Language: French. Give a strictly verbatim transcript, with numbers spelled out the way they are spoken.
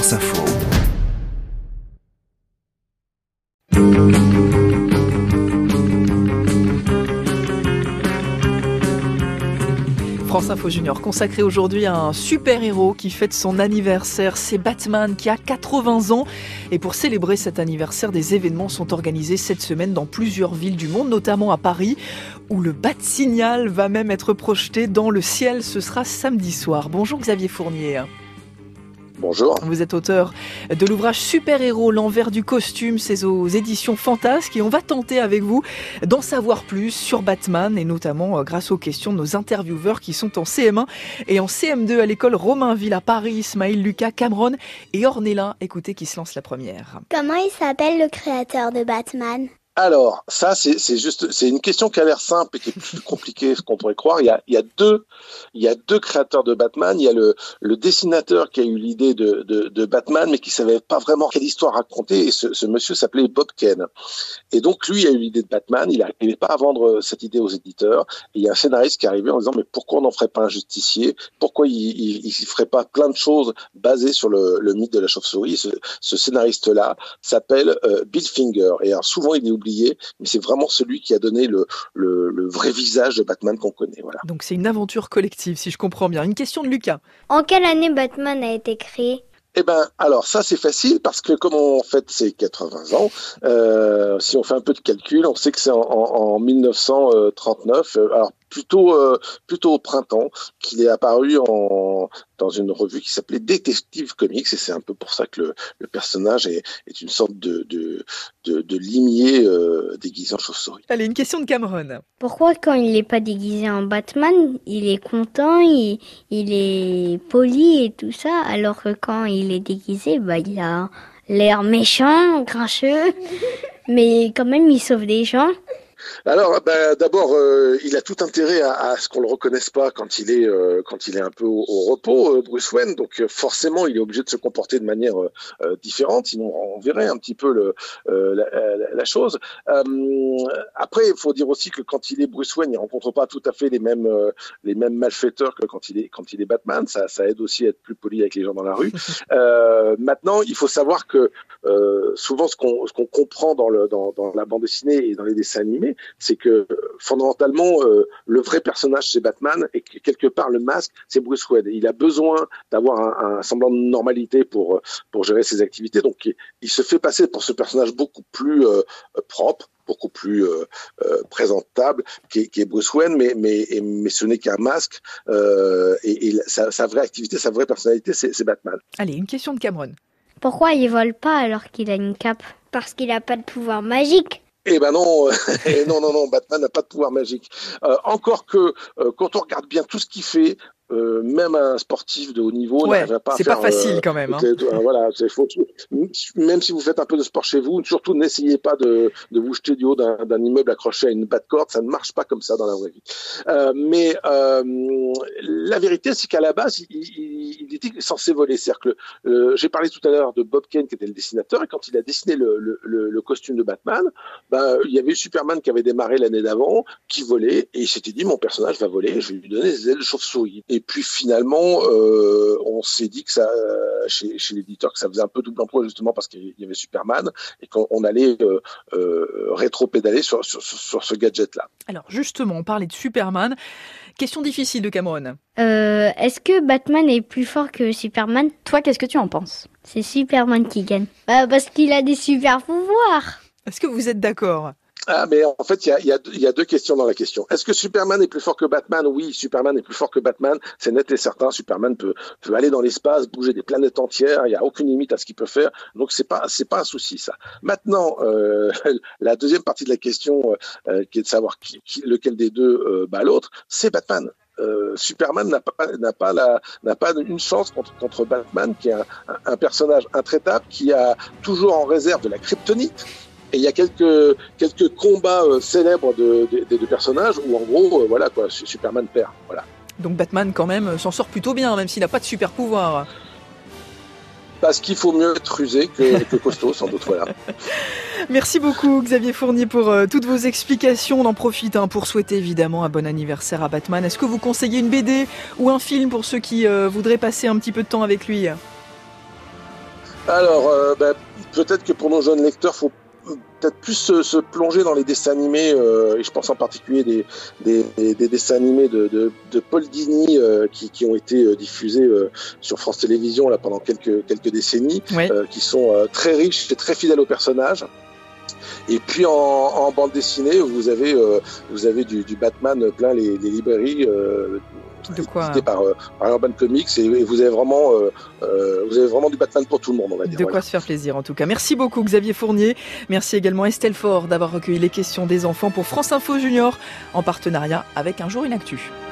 France Info. France Info Junior consacré aujourd'hui à un super-héros qui fête son anniversaire. C'est Batman qui a quatre-vingts ans. Et pour célébrer cet anniversaire, des événements sont organisés cette semaine dans plusieurs villes du monde, notamment à Paris, où le Bat-Signal va même être projeté dans le ciel. Ce sera samedi soir. Bonjour Xavier Fournier. Bonjour. Vous êtes auteur de l'ouvrage Super-héros, l'envers du costume. C'est aux éditions Fantasque et on va tenter avec vous d'en savoir plus sur Batman et notamment grâce aux questions de nos intervieweurs qui sont en C M un et en C M deux à l'école Romainville à Paris. Ismaël, Lucas, Cameron et Ornella. Écoutez qui se lance la première. Comment il s'appelle le créateur de Batman ? Alors, ça, c'est, c'est juste, c'est une question qui a l'air simple et qui est plus compliquée que ce qu'on pourrait croire. Il y a, il y a deux, il y a deux créateurs de Batman. Il y a le, le dessinateur qui a eu l'idée de, de, de Batman, mais qui savait pas vraiment quelle histoire raconter. Et ce, ce monsieur s'appelait Bob Kane. Et donc, lui a eu l'idée de Batman. Il n'arrivait pas à vendre cette idée aux éditeurs. Et il y a un scénariste qui est arrivé en disant, mais pourquoi on n'en ferait pas un justicier? Pourquoi il, il, il ferait pas plein de choses basées sur le, le mythe de la chauve-souris? Ce, ce scénariste-là s'appelle euh, Bill Finger. Et alors, souvent, il est oublié. Mais c'est vraiment celui qui a donné le, le, le vrai visage de Batman qu'on connaît. Voilà. Donc c'est une aventure collective, si je comprends bien. Une question de Lucas. En quelle année Batman a été créé ? Eh ben, alors ça c'est facile parce que comme on fête ses quatre-vingts ans, euh, si on fait un peu de calcul, on sait que c'est en, en, en dix-neuf cent trente-neuf. Alors plutôt euh, plutôt au printemps qu'il est apparu en dans une revue qui s'appelait Detective Comics et c'est un peu pour ça que le, le personnage est, est une sorte de de de, de limier euh, déguisé en chauve-souris. Allez, une question de Cameron. Pourquoi quand il n'est pas déguisé en Batman, il est content, il, il est poli et tout ça, alors que quand il est déguisé, bah il a l'air méchant, grincheux, mais quand même il sauve des gens. Alors, ben, d'abord, euh, il a tout intérêt à, à ce qu'on le reconnaisse pas quand il est euh, quand il est un peu au, au repos, euh, Bruce Wayne. Donc, euh, forcément, il est obligé de se comporter de manière euh, différente. Sinon, on verrait un petit peu le, euh, la, la, la chose. Euh, après, il faut dire aussi que quand il est Bruce Wayne, il rencontre pas tout à fait les mêmes euh, les mêmes malfaiteurs que quand il est quand il est Batman. Ça, ça aide aussi à être plus poli avec les gens dans la rue. Euh, maintenant, il faut savoir que euh, souvent, ce qu'on ce qu'on comprend dans le dans, dans la bande dessinée et dans les dessins animés, c'est que fondamentalement euh, le vrai personnage c'est Batman et que quelque part le masque c'est Bruce Wayne. Il a besoin d'avoir un, un semblant de normalité pour pour gérer ses activités, donc il, il se fait passer pour ce personnage beaucoup plus euh, propre, beaucoup plus euh, euh, présentable qui est, qui est Bruce Wayne, mais mais mais ce n'est qu'un masque euh, et, et sa, sa vraie activité, sa vraie personnalité c'est, c'est Batman. Allez, une question de Cameron. Pourquoi il vole pas alors qu'il a une cape ? Parce qu'il a pas de pouvoir magique. Eh ben non, non, non, non, Batman n'a pas de pouvoir magique. Euh, encore que euh, quand on regarde bien tout ce qu'il fait, euh, même un sportif de haut niveau ouais, n'arrive pas à c'est faire. C'est pas facile euh, quand même. Hein. Euh, voilà, c'est faut, même si vous faites un peu de sport chez vous, surtout n'essayez pas de, de vous jeter du haut d'un, d'un immeuble accroché à une batte-corde, ça ne marche pas comme ça dans la vraie vie. Euh, mais euh, la vérité, c'est qu'à la base, il, il, il était censé voler. C'est-à-dire que euh, j'ai parlé tout à l'heure de Bob Kane qui était le dessinateur, et quand il a dessiné le, le, le, le costume de Batman, ben, il y avait Superman qui avait démarré l'année d'avant, qui volait, et il s'était dit mon personnage va voler, je vais lui donner des ailes de chauve-souris. Et puis finalement, euh, on s'est dit que ça, chez, chez l'éditeur, que ça faisait un peu double emploi justement parce qu'il y avait Superman et qu'on allait euh, euh, rétro-pédaler sur, sur, sur ce gadget-là. Alors justement, on parlait de Superman. Question difficile de Cameron. Euh, est-ce que Batman est plus fort que Superman ? Toi, qu'est-ce que tu en penses ? C'est Superman qui gagne. Bah, parce qu'il a des super pouvoirs. Est-ce que vous êtes d'accord ? Ah, mais en fait, il y a, y, a, y a deux questions dans la question. Est-ce que Superman est plus fort que Batman ? Oui, Superman est plus fort que Batman. C'est net et certain. Superman peut, peut aller dans l'espace, bouger des planètes entières. Il n'y a aucune limite à ce qu'il peut faire. Donc, c'est pas, c'est pas un souci, ça. Maintenant, euh, la deuxième partie de la question, euh, qui est de savoir qui, qui, lequel des deux euh, bat l'autre, c'est Batman. Euh, Superman n'a pas n'a pas la n'a pas une chance contre contre Batman, qui est un, un, un personnage intraitable, qui a toujours en réserve de la kryptonite. Et il y a quelques quelques combats euh, célèbres de, de, des deux personnages où en gros euh, voilà quoi, Superman perd. Voilà. Donc Batman quand même s'en sort plutôt bien, même s'il n'a pas de super pouvoir. Parce qu'il faut mieux être rusé que, que costaud, sans doute. Voilà. Merci beaucoup Xavier Fournier pour euh, toutes vos explications. On en profite hein, pour souhaiter évidemment un bon anniversaire à Batman. Est-ce que vous conseillez une B D ou un film pour ceux qui euh, voudraient passer un petit peu de temps avec lui ? Alors, euh, bah, peut-être que pour nos jeunes lecteurs, faut peut-être plus se, se plonger dans les dessins animés, euh, et je pense en particulier des, des, des, des dessins animés de, de, de Paul Dini euh, qui, qui ont été euh, diffusés euh, sur France Télévisions là, pendant quelques, quelques décennies, oui. euh, qui sont euh, très riches et très fidèles aux personnages. Et puis en, en bande dessinée, vous avez, euh, vous avez du, du Batman plein les, les librairies. Euh, De quoi par, euh, par Urban Comics et, et vous avez vraiment euh, euh, vous avez vraiment du Batman pour tout le monde, on va dire. De quoi voilà. se faire plaisir en tout cas. Merci beaucoup Xavier Fournier. Merci également Estelle Faure d'avoir recueilli les questions des enfants pour France Info Junior en partenariat avec Un jour une actu.